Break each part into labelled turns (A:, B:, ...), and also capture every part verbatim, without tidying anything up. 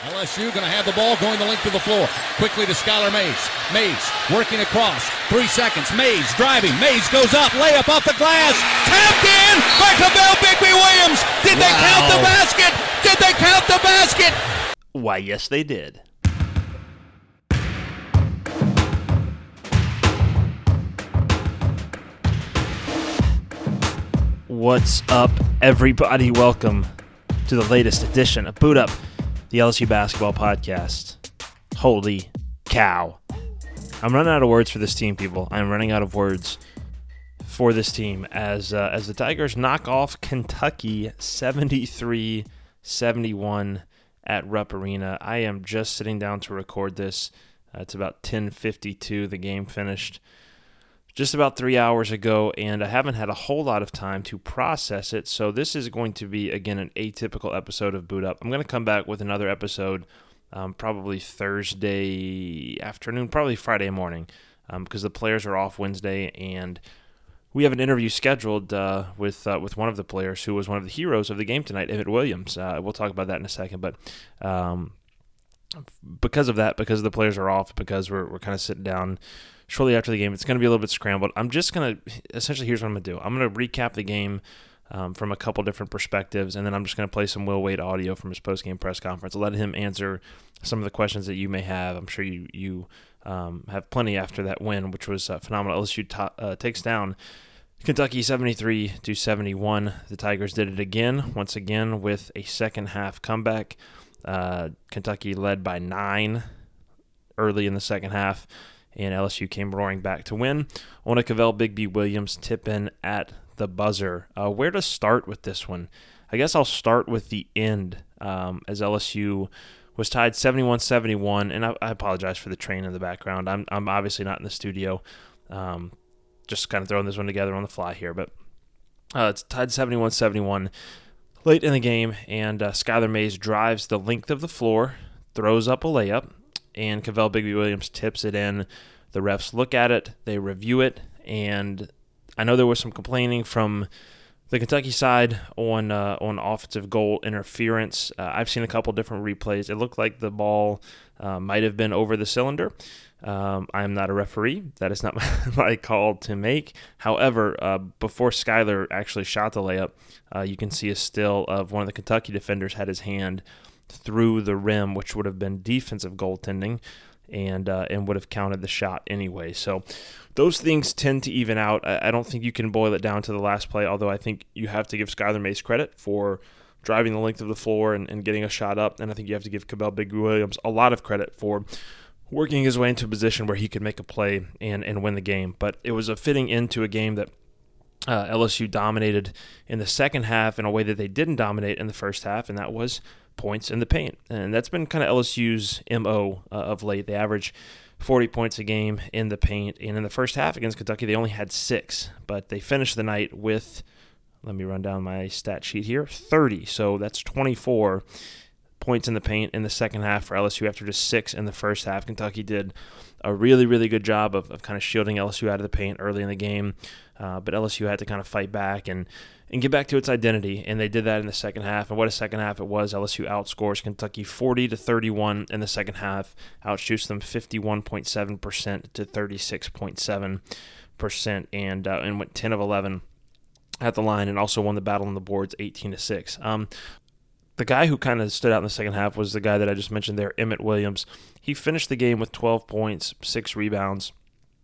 A: L S U going to have the ball going the length of the floor. Quickly to Skylar Mays. Mays working across. Three seconds. Mays driving. Mays goes up. Layup off the glass. Tapped in by Cavell Bigby Williams. Did wow. they count the basket? Did they count the basket?
B: Why, yes, they did. What's up, everybody? Welcome to the latest edition of Boot Up, the L S U basketball podcast. Holy cow. I'm running out of words for this team, people. I'm running out of words for this team as uh, as the Tigers knock off Kentucky seventy-three seventy-one at Rupp Arena. I am just sitting down to record this. Uh, it's about ten fifty-two. The game finished just about three hours ago, and I haven't had a whole lot of time to process it, so this is going to be, again, an atypical episode of Boot Up. I'm going to come back with another episode um, probably Thursday afternoon, probably Friday morning, um, because the players are off Wednesday, and we have an interview scheduled uh, with uh, with one of the players who was one of the heroes of the game tonight, Emmett Williams. Uh, we'll talk about that in a second, but um, because of that, because the players are off, because we're we're kind of sitting down shortly after the game, it's going to be a little bit scrambled. I'm just going to, essentially, here's what I'm going to do. I'm going to recap the game um, from a couple different perspectives, and then I'm just going to play some Will Wade audio from his post-game press conference. I'll let him answer some of the questions that you may have. I'm sure you you um, have plenty after that win, which was uh, phenomenal. L S U ta- uh, takes down Kentucky seventy-three to seventy-one. The Tigers did it again, once again, with a second-half comeback. Uh, Kentucky led by nine early in the second half, and L S U came roaring back to win on a Cavell Bigby Williams tip-in at the buzzer. Uh, where to start with this one? I guess I'll start with the end, um, as L S U was tied seventy-one seventy-one, and I, I apologize for the train in the background. I'm I'm obviously not in the studio, um, just kind of throwing this one together on the fly here, but uh, it's tied seventy-one seventy-one late in the game, and uh, Skylar Mays drives the length of the floor, throws up a layup, and Cavell Bigby Williams tips it in. The refs look at it, they review it, and I know there was some complaining from the Kentucky side on uh, on offensive goal interference. Uh, I've seen a couple different replays. It looked like the ball uh, might have been over the cylinder. Um, I am not a referee. That is not my call to make. However, uh, before Skylar actually shot the layup, uh, you can see a still of one of the Kentucky defenders had his hand through the rim, which would have been defensive goaltending, and uh, and would have counted the shot anyway. So those things tend to even out. I, I don't think you can boil it down to the last play, although I think you have to give Skylar Mays credit for driving the length of the floor and, and getting a shot up, and I think you have to give Cavell Bigby Williams a lot of credit for working his way into a position where he could make a play and, and win the game. But it was a fitting end to a game that uh, L S U dominated in the second half in a way that they didn't dominate in the first half, and that was points in the paint. And that's been kind of L S U's M O uh, of late. They average forty points a game in the paint, and in the first half against Kentucky, they only had six, but they finished the night with, let me run down my stat sheet here, thirty. So that's twenty-four points in the paint in the second half for L S U after just six in the first half. Kentucky did a really, really good job of, of kind of shielding L S U out of the paint early in the game, uh, but L S U had to kind of fight back and and get back to its identity, and they did that in the second half. And what a second half it was. L S U outscores Kentucky forty to thirty-one in the second half, outshoots them fifty-one point seven percent to thirty-six point seven percent, and uh, and went ten of eleven at the line, and also won the battle on the boards eighteen to six. Um, the guy who kind of stood out in the second half was the guy that I just mentioned there, Emmett Williams. He finished the game with twelve points, six rebounds,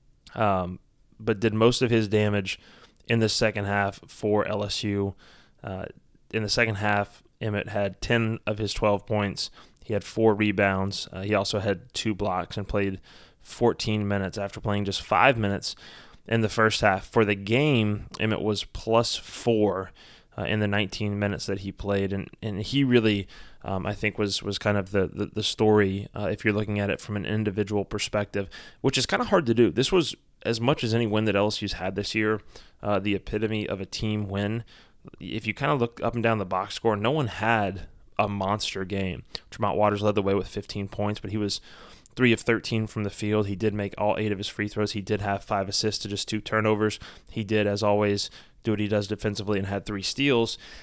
B: um, but did most of his damage in the second half for L S U. Uh, in the second half, Emmett had ten of his twelve points. He had four rebounds. Uh, he also had two blocks and played fourteen minutes after playing just five minutes in the first half. For the game, Emmett was plus four uh, in the nineteen minutes that he played, and, and he really, um, I think, was was kind of the, the, the story uh, if you're looking at it from an individual perspective, which is kind of hard to do. This was, as much as any win that L S U's had this year, uh, the epitome of a team win. If you kind of look up and down the box score, no one had a monster game. Tremont Waters led the way with fifteen points, but he was three of thirteen from the field. He did make all eight of his free throws. He did have five assists to just two turnovers. He did, as always, do what he does defensively and had three steals.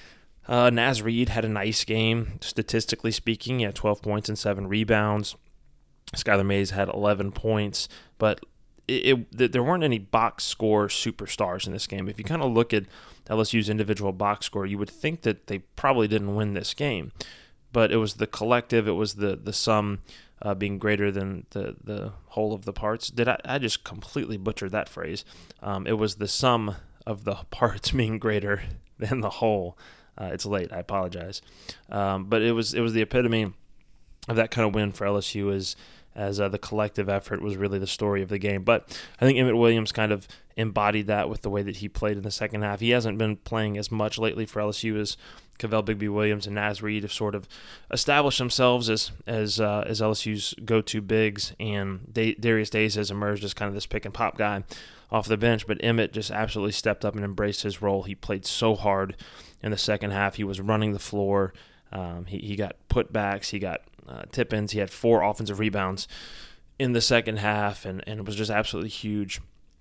B: Uh, Naz Reid had a nice game, statistically speaking. He had twelve points and seven rebounds. Skylar Mays had eleven points, but it, it, there weren't any box score superstars in this game. If you kind of look at L S U's individual box score, you would think that they probably didn't win this game. But it was the collective, it was the the sum uh, being greater than the, the whole of the parts. Did I, I just completely butchered that phrase. Um, it was the sum of the parts being greater than the whole. Uh, it's late, I apologize. Um, but it was it was the epitome of that kind of win for L S U as, as uh, the collective effort was really the story of the game. But I think Emmett Williams kind of embodied that with the way that he played in the second half. He hasn't been playing as much lately for L S U as Kavell Bigby Williams and Naz Reid have sort of established themselves as as uh, as L S U's go-to bigs, and da- Darius Days has emerged as kind of this pick-and-pop guy off the bench. But Emmett just absolutely stepped up and embraced his role. He played so hard in the second half. He was running the floor. Um, he, he got putbacks. He got uh, tip-ins. He had four offensive rebounds in the second half, and, and it was just absolutely huge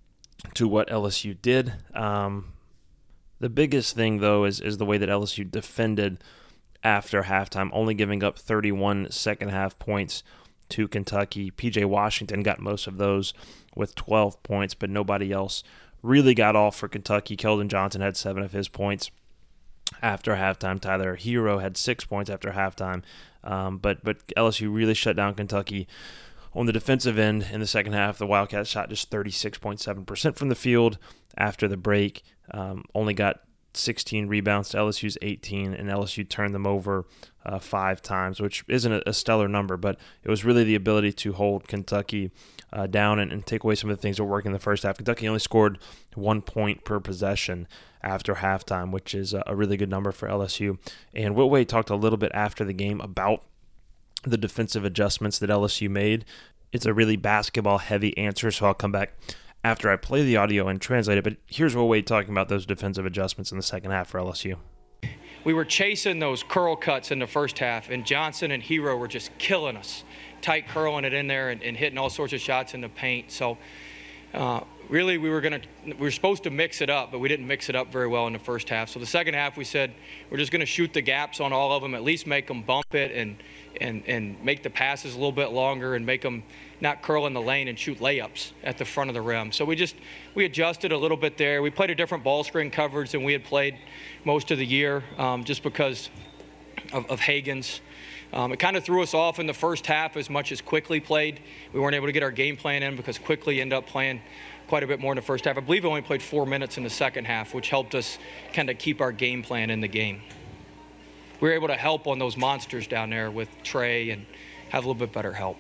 B: to what L S U did. Um, the biggest thing, though, is, is the way that L S U defended after halftime, only giving up thirty-one second-half points to Kentucky. P J Washington got most of those with twelve points, but nobody else really got off for Kentucky. Keldon Johnson had seven of his points after halftime. Tyler Hero had six points after halftime. Um, but but L S U really shut down Kentucky on the defensive end in the second half. The Wildcats shot just thirty-six point seven percent from the field after the break. Um, only got sixteen rebounds to L S U's eighteen, and L S U turned them over uh, five times, which isn't a, a stellar number, but it was really the ability to hold Kentucky uh, down and, and take away some of the things that were working in the first half. Kentucky only scored one point per possession after halftime, which is a, a really good number for L S U. And Will Wade talked a little bit after the game about the defensive adjustments that L S U made. It's a really basketball-heavy answer, so I'll come back after I play the audio and translate it. But here's Will Wade talking about those defensive adjustments in the second half for L S U.
C: We were chasing those curl cuts in the first half, and Johnson and Hero were just killing us, tight curling it in there and, and hitting all sorts of shots in the paint. So uh, really we were going to we were supposed to mix it up, but we didn't mix it up very well in the first half. So the second half we said we're just going to shoot the gaps on all of them, at least make them bump it and and and make the passes a little bit longer and make them not curl in the lane and shoot layups at the front of the rim. So we just we adjusted a little bit there. We played a different ball screen coverage than we had played most of the year, um, just because of, of Hagen's. Um, it kind of threw us off in the first half as much as Quickly played. We weren't able to get our game plan in because Quickly ended up playing quite a bit more in the first half. I believe he only played four minutes in the second half, which helped us kind of keep our game plan in the game. We were able to help on those monsters down there with Trey and have a little bit better help.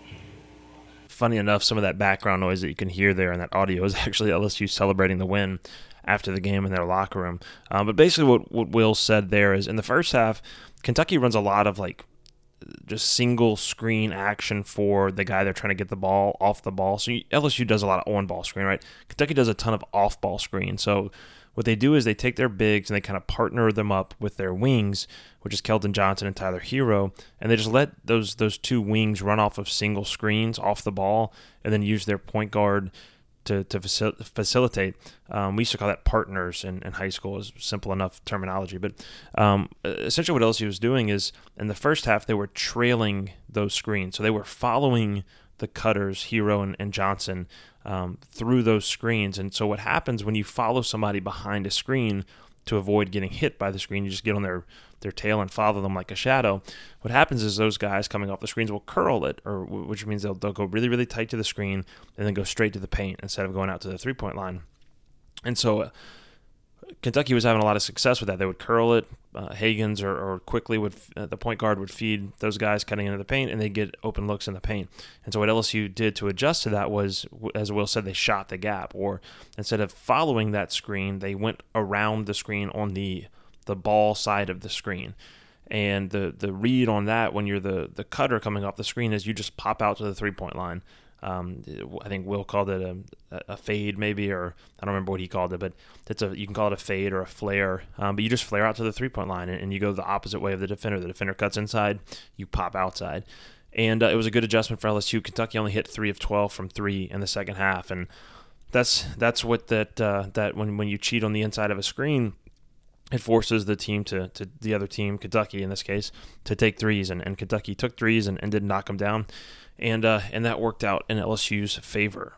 B: Funny enough, some of that background noise that you can hear there in that audio is actually L S U celebrating the win after the game in their locker room. Um, but basically what, what Will said there is in the first half, Kentucky runs a lot of like just single screen action for the guy they're trying to get the ball off the ball. So you, L S U does a lot of on-ball screen, right? Kentucky does a ton of off-ball screen. So what they do is they take their bigs and they kind of partner them up with their wings, which is Keldon Johnson and Tyler Hero, and they just let those those two wings run off of single screens off the ball and then use their point guard to, to facil- facilitate. Um, we used to call that partners in, in high school. Is simple enough terminology. But um, essentially what L S U was doing is in the first half they were trailing those screens. So they were following the cutters, Hero and, and Johnson, um, through those screens. And so what happens when you follow somebody behind a screen to avoid getting hit by the screen, you just get on their, their tail and follow them like a shadow. What happens is those guys coming off the screens will curl it, or which means they'll, they'll go really, really tight to the screen and then go straight to the paint instead of going out to the three-point line. And so uh, Kentucky was having a lot of success with that. They would curl it. Uh, Hagens or, or Quickly would uh, the point guard would feed those guys cutting into the paint, and they'd get open looks in the paint. And so what L S U did to adjust to that was, as Will said, they shot the gap. Or instead of following that screen, they went around the screen on the the ball side of the screen. And the the read on that when you're the the cutter coming off the screen is you just pop out to the three-point line. Um, I think Will called it a, a fade maybe, or I don't remember what he called it, but it's a you can call it a fade or a flare. Um, but you just flare out to the three-point line and, and you go the opposite way of the defender. The defender cuts inside, you pop outside. And uh, it was a good adjustment for L S U. Kentucky only hit three of twelve from three in the second half, and that's that's what that uh, that when when you cheat on the inside of a screen, it forces the team to, to the other team, Kentucky in this case, to take threes, and, and Kentucky took threes and, and didn't knock them down, and uh, and that worked out in L S U's favor.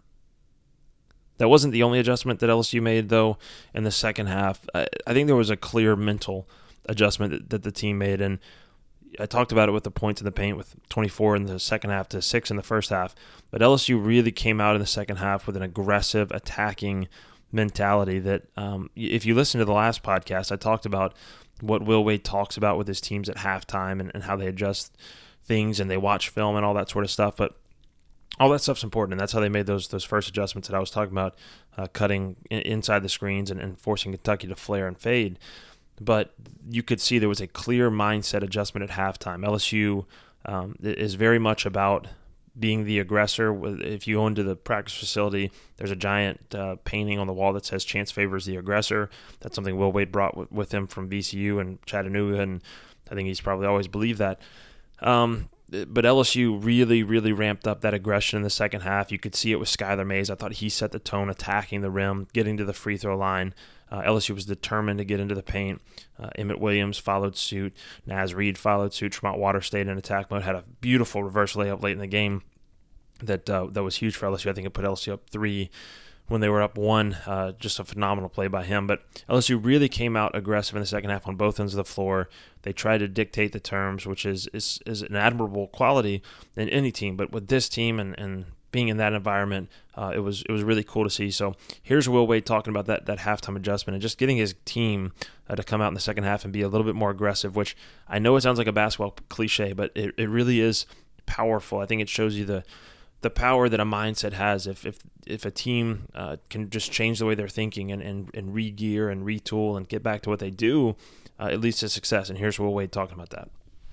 B: That wasn't the only adjustment that L S U made, though, in the second half. I, I think there was a clear mental adjustment that, that the team made, and I talked about it with the points in the paint with twenty-four in the second half to six in the first half, but L S U really came out in the second half with an aggressive, attacking mentality that um, if you listen to the last podcast, I talked about what Will Wade talks about with his teams at halftime and, and how they adjust things and they watch film and all that sort of stuff. But all that stuff's important, and that's how they made those those first adjustments that I was talking about, uh, cutting in, inside the screens and, and forcing Kentucky to flare and fade. But you could see there was a clear mindset adjustment at halftime. L S U um, is very much about being the aggressor. If you go into the practice facility, there's a giant uh, painting on the wall that says Chance favors the aggressor. That's something Will Wade brought w- with him from V C U and Chattanooga, and I think he's probably always believed that. Um, but L S U really, really ramped up that aggression in the second half. You could see it with Skylar Mays. I thought he set the tone, attacking the rim, getting to the free throw line. Uh, L S U was determined to get into the paint. Uh, Emmett Williams followed suit. Naz Reid followed suit. Tremont Waters stayed in attack mode. Had a beautiful reverse layup late in the game that uh, that was huge for L S U. I think it put L S U up three when they were up one. Uh, just a phenomenal play by him. But L S U really came out aggressive in the second half on both ends of the floor. They tried to dictate the terms, which is is, is an admirable quality in any team. But with this team and, and being in that environment, uh, it was it was really cool to see. So here's Will Wade talking about that that halftime adjustment and just getting his team uh, to come out in the second half and be a little bit more aggressive, which I know it sounds like a basketball cliche, but it, it really is powerful. I think it shows you the the power that a mindset has if if, if a team uh, can just change the way they're thinking and, and, and re-gear and retool and get back to what they do, uh, it leads to success. And here's Will Wade talking about that.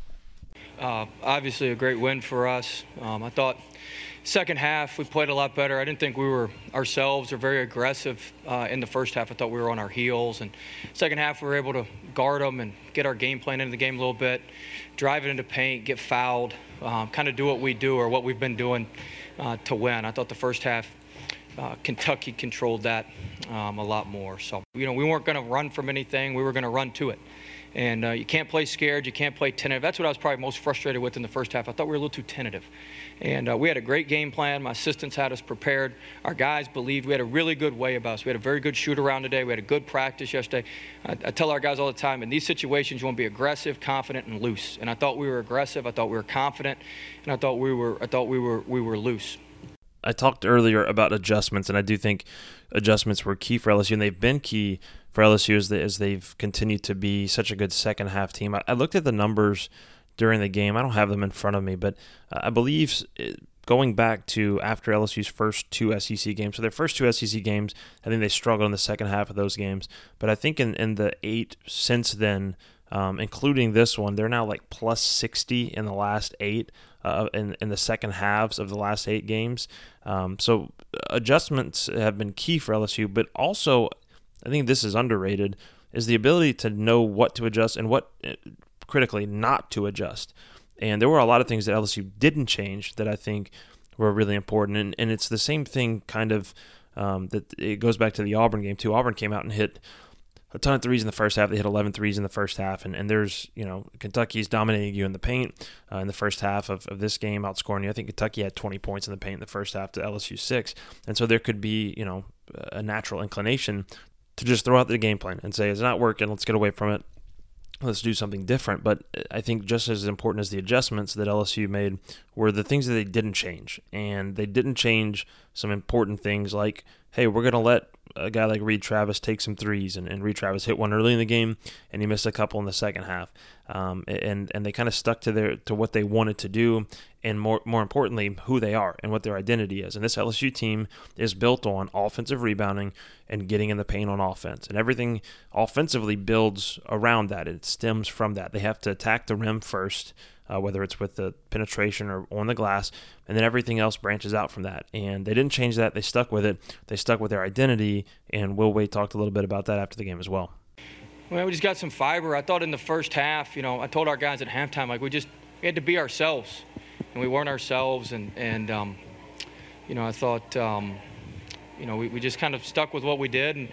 C: Uh, obviously a great win for us. Um, I thought second half we played a lot better. I didn't think we were ourselves or very aggressive uh, in the first half. I thought we were on our heels. And second half we were able to guard them and get our game plan into the game a little bit, drive it into paint, get fouled, um, kind of do what we do or what we've been doing uh, to win. I thought the first half uh, Kentucky controlled that um, a lot more. So, you know, we weren't going to run from anything. We were going to run to it. And uh, you can't play scared. You can't play tentative. That's what I was probably most frustrated with in the first half. I thought we were a little too tentative. And uh, we had a great game plan. My assistants had us prepared. Our guys believed. We had a really good way about us. We had a very good shoot around today. We had a good practice yesterday. I, I tell our guys all the time, in these situations, you want to be aggressive, confident, and loose. And I thought we were aggressive. I thought we were confident. And I thought we were. I thought we were. We were loose.
B: I talked earlier about adjustments, and I do think adjustments were key for L S U, and they've been key for L S U as, they, as they've continued to be such a good second-half team. I, I looked at the numbers during the game. I don't have them in front of me, but uh, I believe going back to after L S U's first two S E C games, so their first two S E C games, I think they struggled in the second half of those games. But I think in, in the eight since then, um, including this one, they're now like plus sixty in the last eight. Uh, in, in the second halves of the last eight games. Um, so adjustments have been key for L S U, but also, I think this is underrated, is the ability to know what to adjust and what, critically, not to adjust. And there were a lot of things that L S U didn't change that I think were really important. And, and it's the same thing kind of um, that it goes back to the Auburn game, too. Auburn came out and hit a ton of threes in the first half. They hit eleven threes in the first half, and, and there's, you know, Kentucky's dominating you in the paint uh, in the first half of, of this game, outscoring you. I think Kentucky had twenty points in the paint in the first half to L S U six, and so there could be, you know, a natural inclination to just throw out the game plan and say, it's not working, let's get away from it, let's do something different. But I think just as important as the adjustments that L S U made were the things that they didn't change, and they didn't change some important things like, hey, we're going to let a guy like Reid Travis take some threes, and, and Reid Travis hit one early in the game, and he missed a couple in the second half. Um, and and they kind of stuck to their to what they wanted to do, and more more importantly, who they are and what their identity is. And this L S U team is built on offensive rebounding and getting in the paint on offense, and everything offensively builds around that. It stems from that. They have to attack the rim first, Uh, whether it's with the penetration or on the glass, and then everything else branches out from that. And they didn't change that. They stuck with it. They stuck with their identity, and Will Wade talked a little bit about that after the game as well.
C: Well, we just got some fiber. I thought in the first half, you know, I told our guys at halftime, like, we just we had to be ourselves, and we weren't ourselves. And, and um, you know, I thought, um, you know, we, we just kind of stuck with what we did. And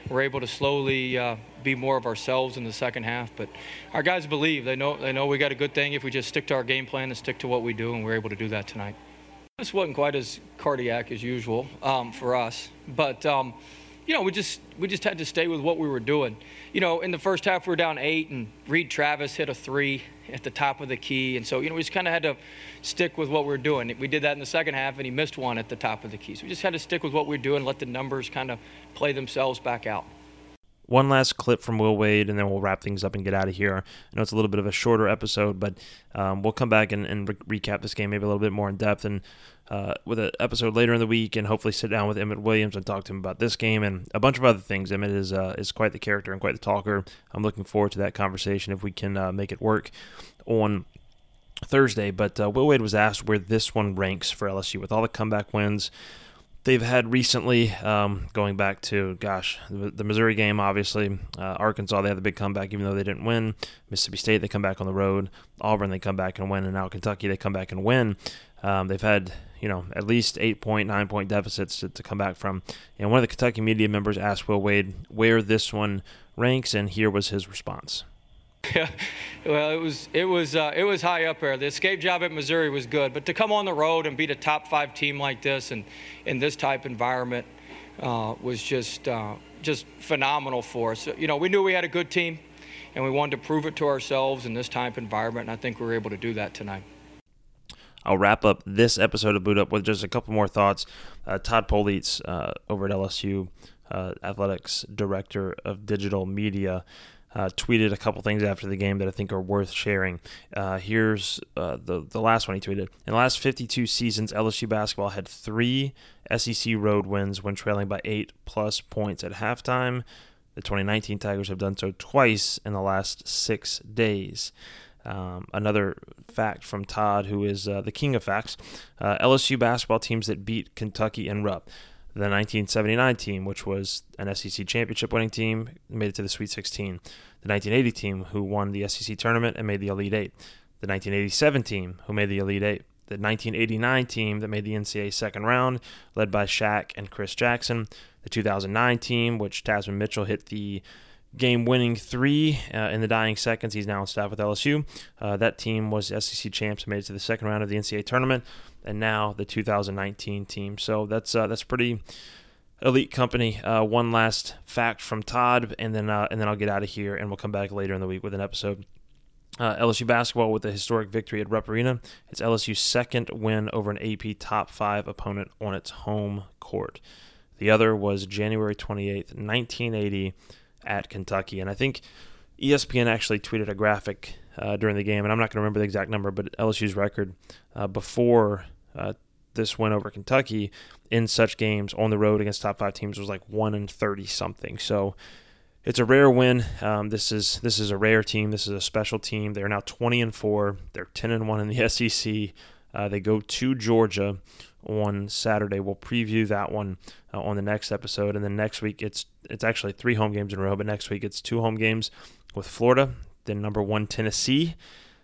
C: we're able to slowly uh, be more of ourselves in the second half. But our guys believe. They know they know we got a good thing if we just stick to our game plan and stick to what we do, and we're able to do that tonight. This wasn't quite as cardiac as usual um, for us, but um, you know, we just we just had to stay with what we were doing. You know, in the first half we were down eight, and Reed Travis hit a three at the top of the key, and so you know we just kind of had to stick with what we were doing. We did that in the second half, and he missed one at the top of the key. So we just had to stick with what we were doing, let the numbers kind of play themselves back out.
B: One last clip from Will Wade, and then we'll wrap things up and get out of here. I know it's a little bit of a shorter episode, but um, we'll come back and, and re- recap this game maybe a little bit more in depth, and uh, with an episode later in the week, and hopefully sit down with Emmett Williams and talk to him about this game and a bunch of other things. Emmett is uh, is quite the character and quite the talker. I'm looking forward to that conversation if we can uh, make it work on Thursday. But uh, Will Wade was asked where this one ranks for L S U with all the comeback wins they've had recently, um, going back to, gosh, the, the Missouri game, obviously. Uh, Arkansas, they had the big comeback even though they didn't win. Mississippi State, they come back on the road. Auburn, they come back and win. And now Kentucky, they come back and win. Um, they've had, you know, at least eight-point, nine-point deficits to, to come back from. And one of the Kentucky media members asked Will Wade where this one ranks, and here was his response.
C: Yeah, well, it was it was uh, it was high up there. The escape job at Missouri was good, but to come on the road and beat a top five team like this and in this type environment uh, was just uh, just phenomenal for us. You know, we knew we had a good team, and we wanted to prove it to ourselves in this type environment, and I think we were able to do that tonight.
B: I'll wrap up this episode of Boot Up with just a couple more thoughts. Uh, Todd Politz, uh, over at L S U, uh, Athletics Director of Digital Media, Uh, tweeted a couple things after the game that I think are worth sharing. Uh, here's uh, the the last one he tweeted. In the last fifty-two seasons, L S U basketball had three S E C road wins when trailing by eight plus points at halftime. The twenty nineteen Tigers have done so twice in the last six days. Um, another fact from Todd, who is uh, the king of facts, uh, L S U basketball teams that beat Kentucky and Rupp. The nineteen seventy-nine team, which was an S E C championship winning team, made it to the Sweet sixteen. The nineteen eighty team, who won the S E C tournament and made the Elite Eight. The nineteen eighty-seven team, who made the Elite Eight. The nineteen eighty-nine team that made the N C double A second round, led by Shaq and Chris Jackson. The two thousand nine team, which Tasman Mitchell hit the game-winning three uh, in the dying seconds. He's now on staff with L S U. Uh, that team was S E C champs and made it to the second round of the N C double A tournament. And now the two thousand nineteen team. So that's uh, that's pretty elite company. Uh, one last fact from Todd, and then uh, and then I'll get out of here, and we'll come back later in the week with an episode. Uh, L S U basketball with a historic victory at Rupp Arena. It's L S U's second win over an A P top five opponent on its home court. The other was January twenty-eighth, nineteen eighty at Kentucky. And I think E S P N actually tweeted a graphic uh, during the game, and I'm not going to remember the exact number, but L S U's record uh, before uh, this win over Kentucky in such games on the road against top five teams was like one and thirty something. So it's a rare win. Um, this is this is a rare team. This is a special team. They're now twenty and four. They're ten and one in the S E C. Uh, they go to Georgia on Saturday. We'll preview that one uh, on the next episode, and then next week it's it's actually three home games in a row. But next week it's two home games with Florida, then number one Tennessee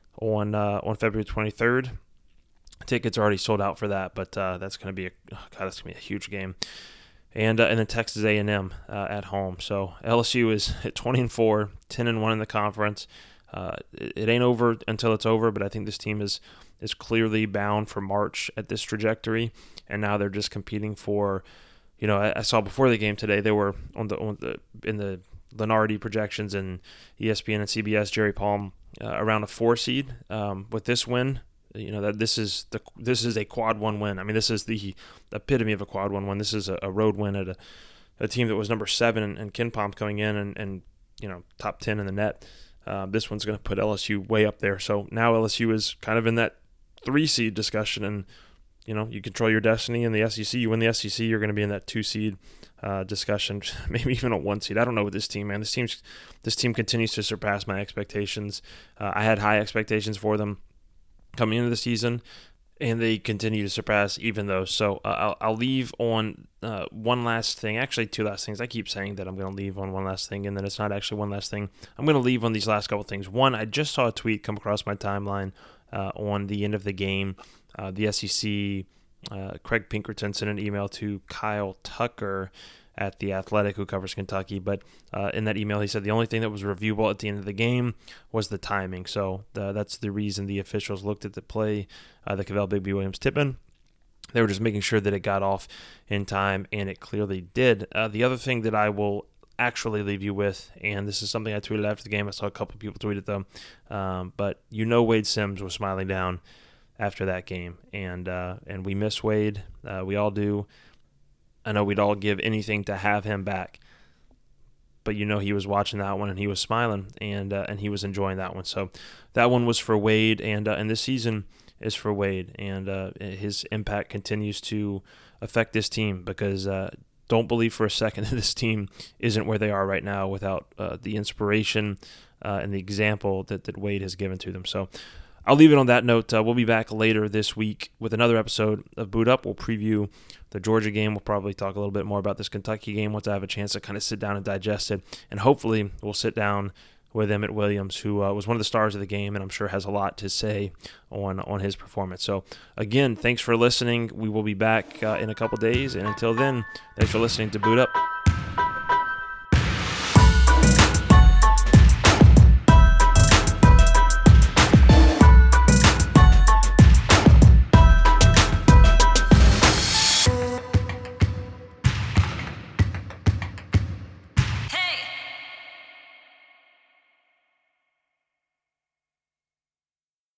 B: on uh, on February twenty-third. Tickets are already sold out for that, but uh, that's going to be a oh God, that's going to be a huge game. And uh, and then Texas A and M uh, at home. So L S U is at twenty and four, ten and one in the conference. Uh, it, it ain't over until it's over, but I think this team is is clearly bound for March at this trajectory. And now they're just competing for, you know, I, I saw before the game today they were on the on the in the Lenardi projections and E S P N and C B S, Jerry Palm uh, around a four seed um, with this win. You know that this is the this is a quad one win. I mean, this is the epitome of a quad one win. This is a, a road win at a, a team that was number seven and, and Ken Palm coming in and, and you know top ten in the net. Uh, this one's going to put L S U way up there. So now L S U is kind of in that three seed discussion, and you know you control your destiny in the S E C. You win the S E C, you're going to be in that two seed uh, discussion, maybe even a one seed. I don't know with this team, man. This team's this team continues to surpass my expectations. Uh, I had high expectations for them coming into the season, and they continue to surpass even those. So uh, I'll, I'll leave on uh, one last thing. Actually, two last things. I keep saying that I'm going to leave on one last thing, and then it's not actually one last thing. I'm going to leave on these last couple things. One, I just saw a tweet come across my timeline uh, on the end of the game. Uh, the S E C, uh, Craig Pinkerton sent an email to Kyle Tucker at The Athletic, who covers Kentucky. But uh, in that email, he said the only thing that was reviewable at the end of the game was the timing. So uh, that's the reason the officials looked at the play, uh, the Cavell Bigby Williams tip-in. They were just making sure that it got off in time, and it clearly did. Uh, the other thing that I will actually leave you with, and this is something I tweeted after the game. I saw a couple of people tweet it, though. Um, but you know Wade Sims was smiling down after that game, and uh, and we miss Wade. Uh, we all do. I know we'd all give anything to have him back, but you know he was watching that one and he was smiling, and uh, and he was enjoying that one. So that one was for Wade, and uh, and this season is for Wade, and uh, his impact continues to affect this team, because uh, don't believe for a second that this team isn't where they are right now without uh, the inspiration uh, and the example that, that Wade has given to them. So I'll leave it on that note. Uh, we'll be back later this week with another episode of Boot Up. We'll preview the Georgia game. We'll probably talk a little bit more about this Kentucky game once I have a chance to kind of sit down and digest it. And hopefully we'll sit down with Emmett Williams, who uh, was one of the stars of the game, and I'm sure has a lot to say on, on his performance. So, again, thanks for listening. We will be back uh, in a couple days. And until then, thanks for listening to Boot Up.